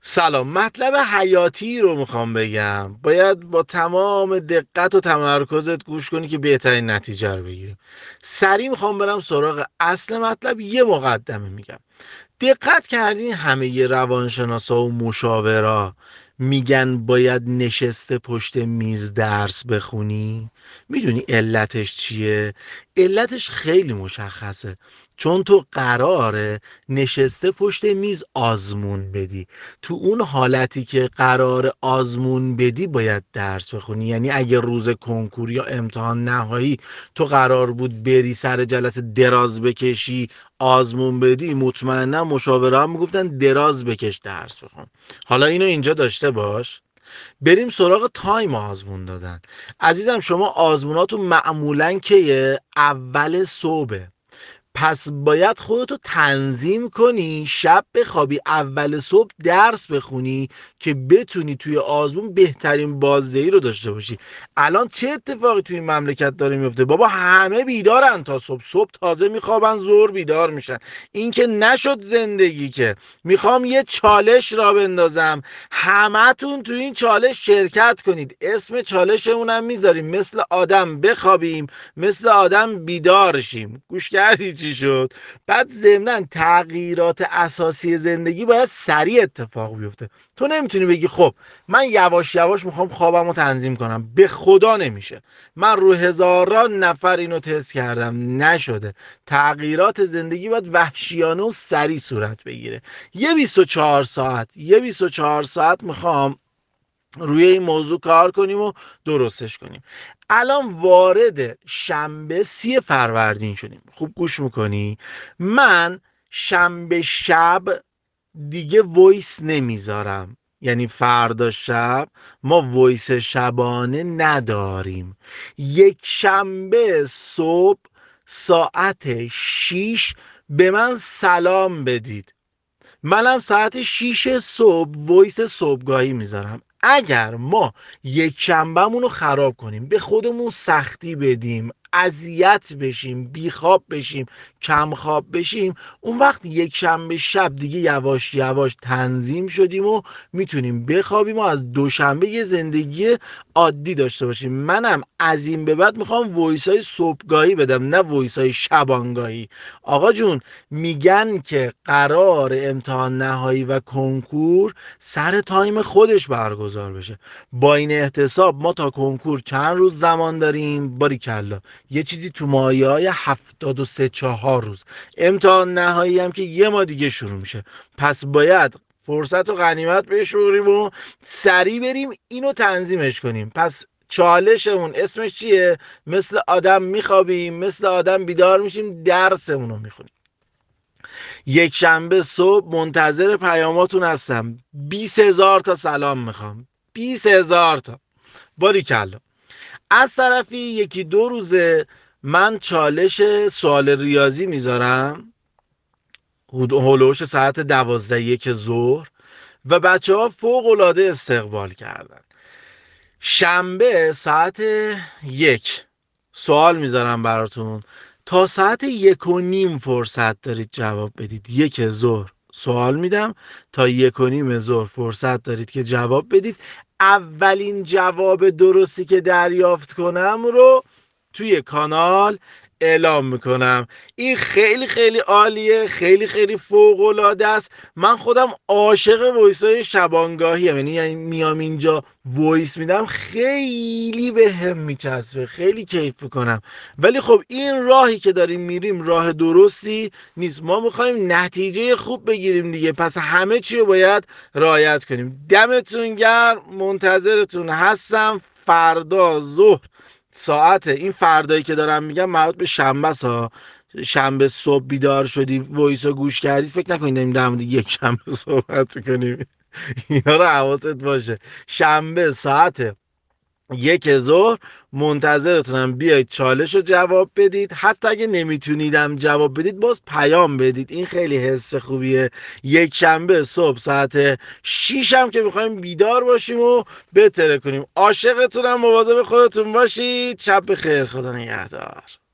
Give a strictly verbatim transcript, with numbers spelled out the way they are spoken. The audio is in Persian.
سلام. مطلب حیاتی رو میخوام بگم. باید با تمام دقت و تمرکزت گوش کنی که بهترین نتیجه رو بگیریم. سریع میخوام برم سراغ اصل مطلب. یه مقدمه میگم. دقت کردین همه ی روانشناسا و مشاورا میگن باید نشسته پشت میز درس بخونی؟ میدونی علتش چیه؟ علتش خیلی مشخصه. چون تو قراره نشسته پشت میز آزمون بدی. تو اون حالتی که قرار آزمون بدی باید درس بخونی. یعنی اگه روز کنکور یا امتحان نهایی تو قرار بود بری سر جلسه دراز بکشی آزمون بدی، مطمئنا مشاوره هم میگفتن دراز بکش درس بخون. حالا اینو اینجا داشته باش. بریم سراغ تایم آزمون دادن. عزیزم شما آزموناتون معمولا که اول صبح، پس باید خودتو تنظیم کنی شب بخوابی اول صبح درس بخونی که بتونی توی آزمون بهترین بازدهی رو داشته باشی. الان چه اتفاقی توی این مملکت داره میفته؟ بابا همه بیدارن تا صبح صبح تازه میخوابن ظهر بیدار میشن. این که نشد زندگی. که میخوام یه چالش را بندازم، همتون توی این چالش شرکت کنید. اسم چالشمونم میذاریم مثل آدم بخوابیم مثل آدم بیدار شیم. گوش کردی چی شد؟ بعد ضمناً تغییرات اساسی زندگی باید سریع اتفاق بیفته. تو نمیتونی بگی خب من یواش یواش میخوام خوابم رو تنظیم کنم. به خدا نمیشه. من رو هزاران نفر اینو تست کردم، نشده. تغییرات زندگی باید وحشیانه و سریع صورت بگیره. یه بیست و چهار ساعت یه بیست و چهار ساعت میخوام روی این موضوع کار کنیم و درستش کنیم. الان وارد شنبه سی فروردین شدیم. خوب گوش میکنی؟ من شنبه شب دیگه وایس نمیذارم. یعنی فردا شب ما وایس شبانه نداریم. یک شنبه صبح ساعت شیش به من سلام بدید. منم ساعت شیش صبح وایس صبحگاهی میذارم. اگر ما یک شنبهمون رو خراب کنیم، به خودمون سختی بدیم، اذیت بشیم، بیخواب بشیم، کم خواب بشیم، اون وقت یک شنبه شب دیگه یواش یواش تنظیم شدیم و میتونیم بخوابیم و از دوشنبه یه زندگی عادی داشته باشیم. منم از این به بعد میخوام وایس های صبحگاهی بدم، نه وایس های شبانگاهی. آقا جون، میگن که قرار امتحان نهایی و کنکور سر تایم خودش برگزار بشه. با این احتساب ما تا کنکور چند روز زمان داریم؟ باریکلا یه چیزی تو مایه های هفتاد و سه چهار روز. امتحان نهایی هم که یه ماه دیگه شروع میشه. پس باید فرصت و غنیمت بشوریم و سریع بریم اینو تنظیمش کنیم. پس چالشمون اسمش چیه؟ مثل آدم میخوابیم مثل آدم بیدار میشیم، درسمون رو میخونیم. یک شنبه صبح منتظر پیاماتون هستم. بیست هزار تا سلام میخوام. بیست هزار تا. باریکلا. از طرفی یکی دو روزه من چالش سوال ریاضی میذارم هلوش ساعت دوازده یک ظهر و بچه ها فوق العاده استقبال کردن. شنبه ساعت یک سوال میذارم براتون. تا ساعت یک و نیم فرصت دارید جواب بدید. یک ظهر سوال میدم تا یک و نیم ظهر فرصت دارید که جواب بدید. اولین جواب درستی که دریافت کنم رو توی کانال اعلام میکنم. این خیلی خیلی عالیه، خیلی خیلی فوق العاده است. من خودم عاشق وایس های شبانگاهی ام. یعنی میام اینجا وایس میدم، خیلی به هم میچسبه، خیلی کیف میکنم. ولی خب این راهی که داریم میریم راه درستی نیست. ما میخوایم نتیجه خوب بگیریم دیگه، پس همه چی رو باید رعایت کنیم. دمتون گرم، منتظرتون هستم. فردا ظهر ساعت، این فردایی که دارم میگم مربوط به شنبه ها. شنبه صبح بیدار شدی وایسا گوش کردی، فکر نکنید داریم در مورد یک شنبه صحبت کنیم. اینا رو حواست باشه. شنبه ساعت یک ظهر منتظرتونم بیاید چالش رو جواب بدید. حتی اگه نمیتونیدم جواب بدید باز پیام بدید. این خیلی حس خوبیه. یک شنبه صبح ساعت شیش هم که میخوایم بیدار باشیم و بتره کنیم. عاشقتونم، مواظب خودتون باشید. شب بخیر، خدا نگهدار.